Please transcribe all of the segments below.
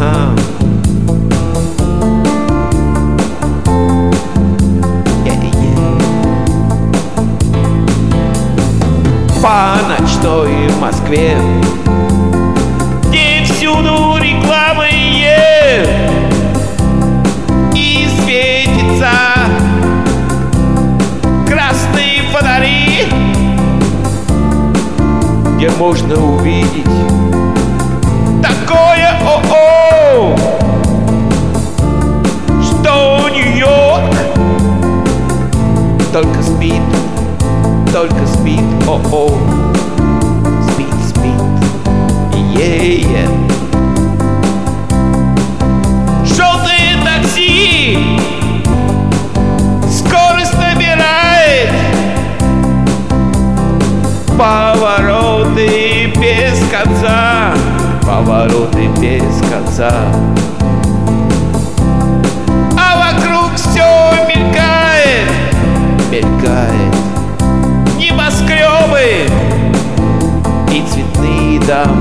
Ага. По ночной Москве, где всюду рекламы и светятся красные фонари, где можно увидеть такое о-о, что Нью-Йорк только спит, о-о, спит, е-е. Желтое такси скорость набирает, повороты без конца, а вокруг все мелькает, небоскребы и цветные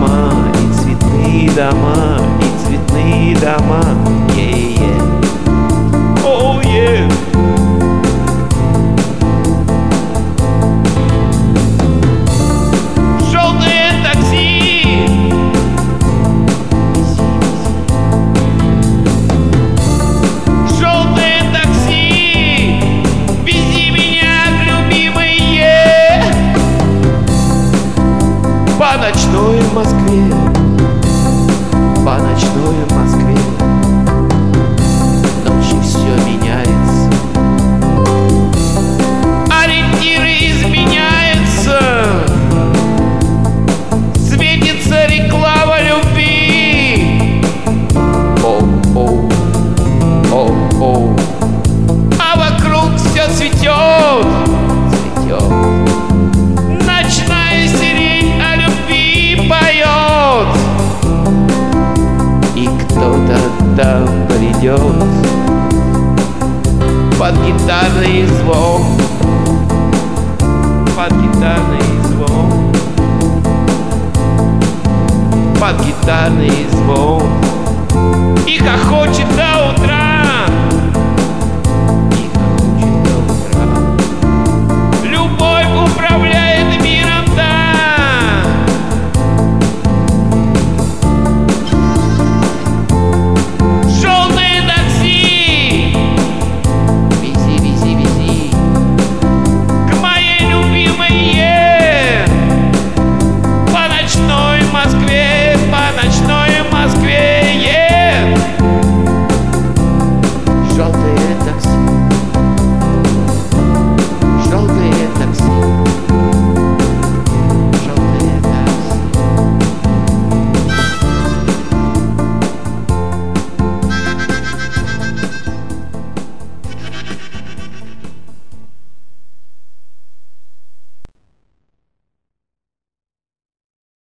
дома, е-е. О-е. Желтое такси, желтое такси, вези меня, любимые, по ночной Москве, ночью все меняется, ориентиры изменяются, светится реклама любви, о-о, а вокруг все цветет, ночная сирень о любви поет, и кто-то там придет под гитарный звон, под гитарный звон.